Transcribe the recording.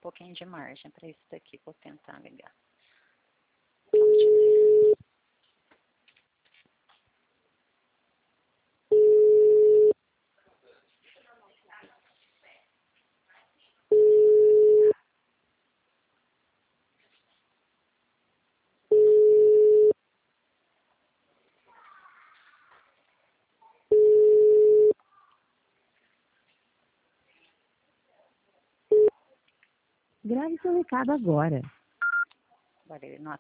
pouquinho de margem para isso daqui. Vou tentar ligar. Grave seu recado agora. Agora ele não